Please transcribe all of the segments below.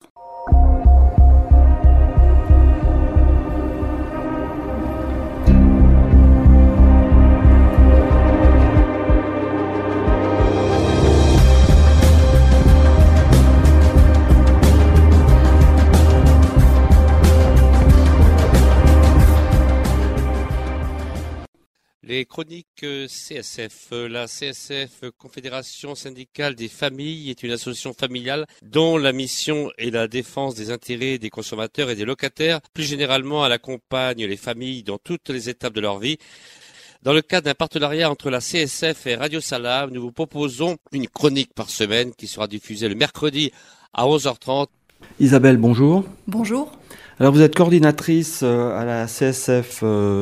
Les chroniques CSF. La CSF, Confédération syndicale des familles, est une association familiale dont la mission est la défense des intérêts des consommateurs et des locataires. Plus généralement, elle accompagne les familles dans toutes les étapes de leur vie. Dans le cadre d'un partenariat entre la CSF et Radio Salam, nous vous proposons une chronique par semaine qui sera diffusée le mercredi à 11h30. Isabelle, bonjour. Bonjour. Alors vous êtes coordinatrice à la CSF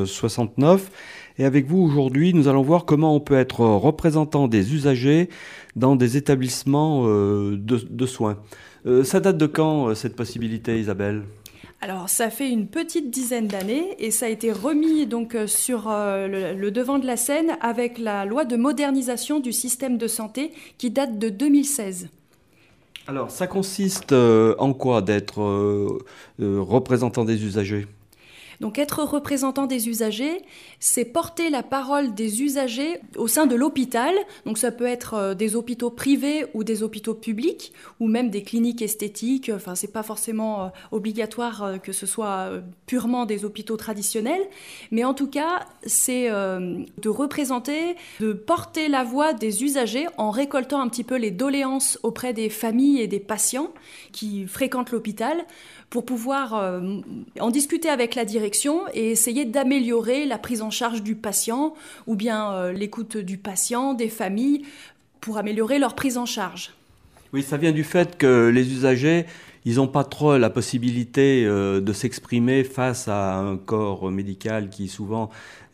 69. Et avec vous, aujourd'hui, nous allons voir comment on peut être représentant des usagers dans des établissements de soins. Ça date de quand, cette possibilité, Isabelle ? Alors, ça fait une petite dizaine d'années et ça a été remis donc sur le devant de la scène avec la loi de modernisation du système de santé qui date de 2016. Alors, ça consiste en quoi d'être représentant des usagers ? Donc être représentant des usagers, c'est porter la parole des usagers au sein de l'hôpital. Donc ça peut être des hôpitaux privés ou des hôpitaux publics ou même des cliniques esthétiques. Enfin, c'est pas forcément obligatoire que ce soit purement des hôpitaux traditionnels. Mais en tout cas, c'est de représenter, de porter la voix des usagers en récoltant un petit peu les doléances auprès des familles et des patients qui fréquentent l'hôpital pour pouvoir en discuter avec la direction et essayer d'améliorer la prise en charge du patient ou bien l'écoute du patient, des familles, pour améliorer leur prise en charge. Oui, ça vient du fait que les usagers, ils n'ont pas trop la possibilité de s'exprimer face à un corps médical qui souvent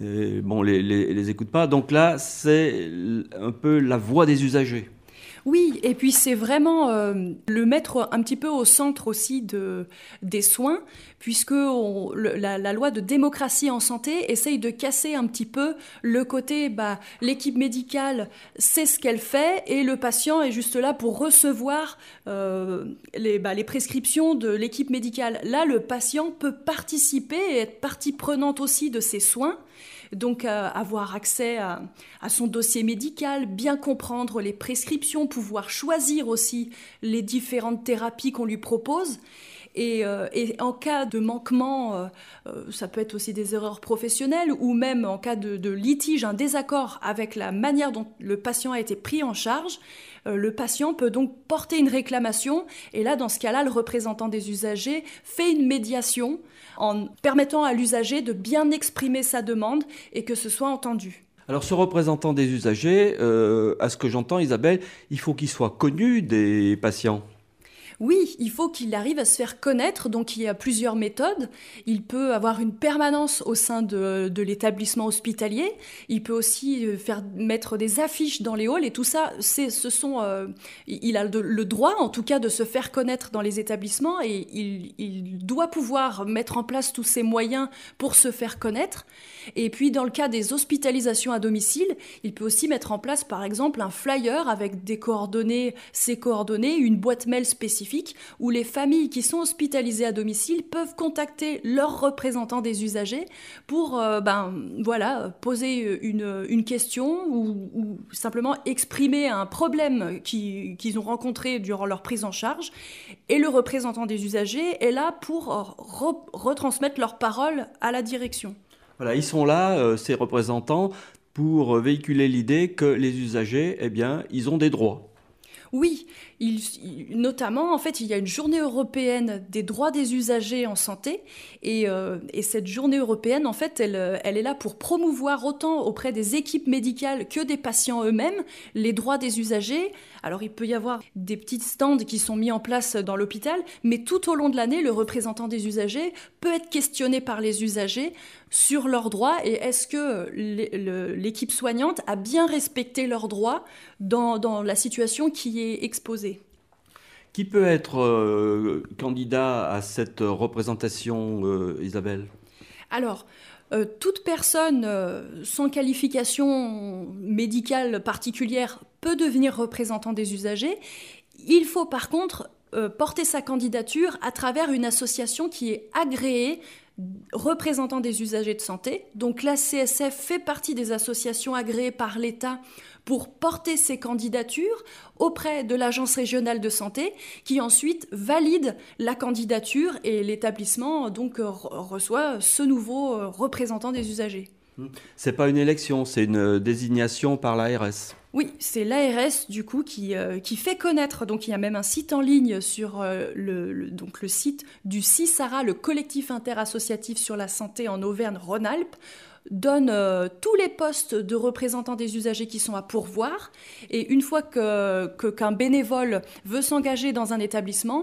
les écoute pas. Donc là, c'est un peu la voix des usagers. Oui, et puis c'est vraiment le mettre un petit peu au centre aussi des soins, puisque la loi de démocratie en santé essaye de casser un petit peu le côté l'équipe médicale sait ce qu'elle fait et le patient est juste là pour recevoir les prescriptions de l'équipe médicale. Là, le patient peut participer et être partie prenante aussi de ses soins. Donc avoir accès à son dossier médical, bien comprendre les prescriptions, pouvoir choisir aussi les différentes thérapies qu'on lui propose. Et en cas de manquement, ça peut être aussi des erreurs professionnelles ou même en cas de litige, un désaccord avec la manière dont le patient a été pris en charge, le patient peut donc porter une réclamation et là, dans ce cas-là, le représentant des usagers fait une médiation en permettant à l'usager de bien exprimer sa demande et que ce soit entendu. Alors ce représentant des usagers, à ce que j'entends Isabelle, il faut qu'il soit connu des patients. Oui, il faut qu'il arrive à se faire connaître, donc il y a plusieurs méthodes. Il peut avoir une permanence au sein de l'établissement hospitalier. Il peut aussi mettre des affiches dans les halls et tout ça, il a le droit en tout cas de se faire connaître dans les établissements et il doit pouvoir mettre en place tous ces moyens pour se faire connaître. Et puis dans le cas des hospitalisations à domicile, il peut aussi mettre en place par exemple un flyer avec ses coordonnées, une boîte mail spécifique où les familles qui sont hospitalisées à domicile peuvent contacter leurs représentants des usagers pour poser une question ou simplement exprimer un problème qu'ils ont rencontré durant leur prise en charge. Et le représentant des usagers est là pour retransmettre leur parole à la direction. Voilà, ils sont là, ces représentants, pour véhiculer l'idée que les usagers, ils ont des droits. Oui, notamment, en fait, il y a une journée européenne des droits des usagers en santé et cette journée européenne, en fait, elle est là pour promouvoir autant auprès des équipes médicales que des patients eux-mêmes les droits des usagers. Alors, il peut y avoir des petits stands qui sont mis en place dans l'hôpital, mais tout au long de l'année, le représentant des usagers peut être questionné par les usagers sur leurs droits et est-ce que l'équipe soignante a bien respecté leurs droits dans la situation qui est exposée. Qui peut être candidat à cette représentation, Isabelle ? Alors, toute personne sans qualification médicale particulière peut devenir représentant des usagers. Il faut par contre porter sa candidature à travers une association qui est agréée représentant des usagers de santé. Donc la CSF fait partie des associations agréées par l'État pour porter ses candidatures auprès de l'Agence régionale de santé qui ensuite valide la candidature et l'établissement donc reçoit ce nouveau représentant des usagers. C'est pas une élection, c'est une désignation par l'ARS. Oui, c'est l'ARS du coup qui fait connaître, donc il y a même un site en ligne sur le site du CISARA, le collectif interassociatif sur la santé en Auvergne-Rhône-Alpes, donne tous les postes de représentants des usagers qui sont à pourvoir. Et une fois qu'un bénévole veut s'engager dans un établissement,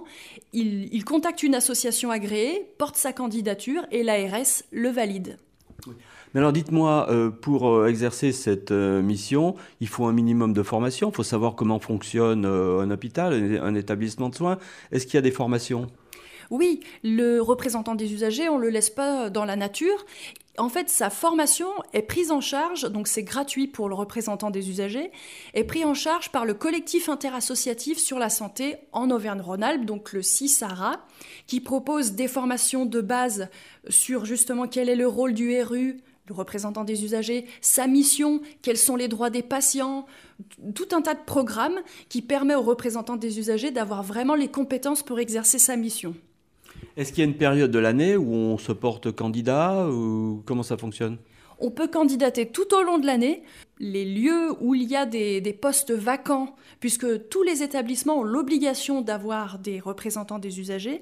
il contacte une association agréée, porte sa candidature et l'ARS le valide. Oui. Mais alors dites-moi, pour exercer cette mission, il faut un minimum de formation, il faut savoir comment fonctionne un hôpital, un établissement de soins. Est-ce qu'il y a des formations ? Oui, le représentant des usagers, on ne le laisse pas dans la nature. En fait, sa formation est prise en charge, donc c'est gratuit pour le représentant des usagers, est pris en charge par le collectif interassociatif sur la santé en Auvergne-Rhône-Alpes, donc le CISARA, qui propose des formations de base sur justement quel est le rôle du RU, le représentant des usagers, sa mission, quels sont les droits des patients, tout un tas de programmes qui permet aux représentants des usagers d'avoir vraiment les compétences pour exercer sa mission. Est-ce qu'il y a une période de l'année où on se porte candidat ou comment ça fonctionne ? On peut candidater tout au long de l'année. Les lieux où il y a des postes vacants, puisque tous les établissements ont l'obligation d'avoir des représentants des usagers,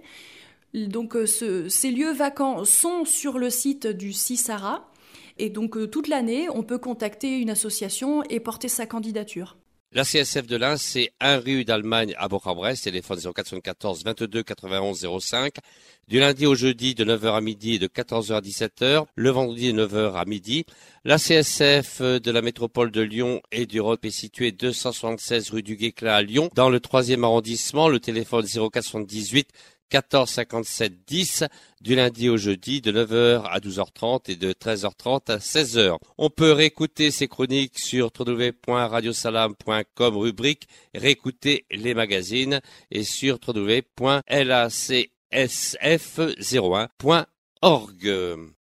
donc ces lieux vacants sont sur le site du CISARA. Et donc toute l'année, on peut contacter une association et porter sa candidature. La CSF de l'Ain, c'est 1 rue d'Allemagne à Bourg-en-Bresse, téléphone 0474 22 91 05, du lundi au jeudi de 9h à midi et de 14h à 17h, le vendredi de 9h à midi. La CSF de la métropole de Lyon et du Rhône est située 276 rue du Guesclin à Lyon, dans le 3e arrondissement, le téléphone 0478 14 57 10, du lundi au jeudi de 9h à 12h30 et de 13h30 à 16h. On peut réécouter ces chroniques sur www.radiosalam.com rubrique réécouter les magazines et sur www.lacsf01.org.